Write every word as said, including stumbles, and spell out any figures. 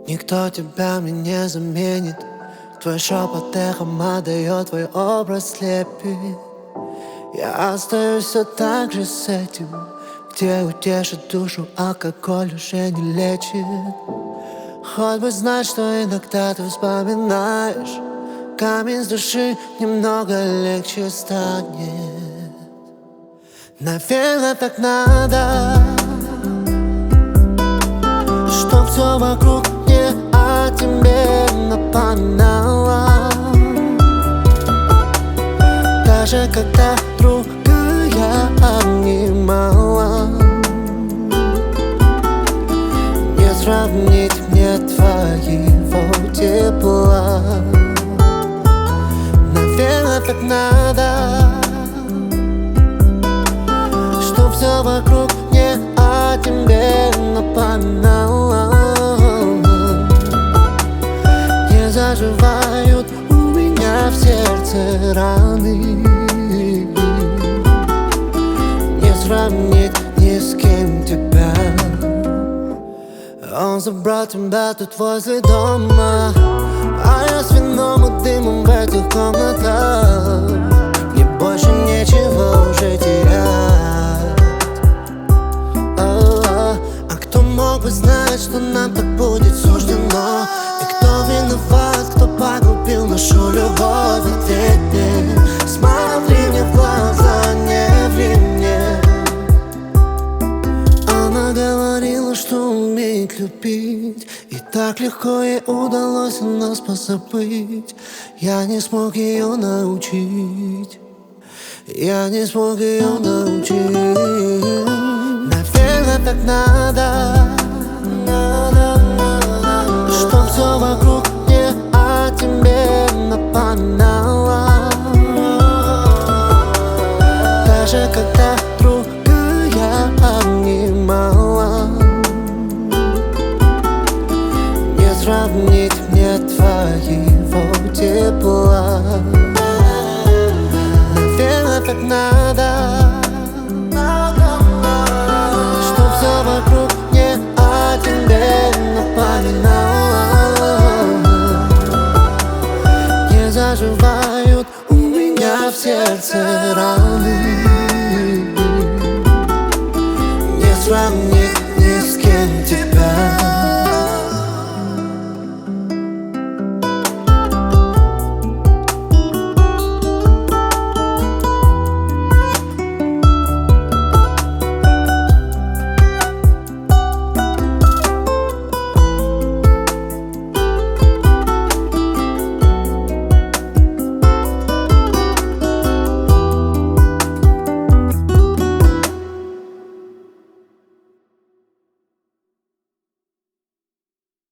Никто тебя мне не заменит. Твой шепот эхом отдает, твой образ слепит. Я остаюсь все так же с этим, где утешит душу алкоголь уже не лечит. Хоть бы знать, что иногда ты вспоминаешь, камень с души немного легче станет. Наверное, так надо, чтоб все вокруг не о тебе напоминало. Даже когда другая обнимала, не сравнить мне твоего тепла. Наверное, так надо, чтоб все вокруг не о тебе напоминало. Не заживают у меня в сердце раны, не сравнить ни с кем тебя. Он забрал тебя тут возле дома, а я с вином и дымом в этих комнатах. Мне больше нечего уже терять. А, а кто мог бы знать, что нам так будет суждено? И кто виноват, кто погубил нашу любовь? Ответь мне, смотри мне в глаза, не ври мне. Она говорила, что умеет любить, и так легко ей удалось нас позабыть. Я не смог ее научить, я не смог ее научить. Наверное, так надо, чтоб все вокруг не о тебе напоминало. Даже когда другая обнимала, не сравнить мне твоего тепла. Наверное, так надо, чтоб все вокруг не о тебе напоминало. Не заживают у меня в сердце раны, не сравнить ни с кем тебя.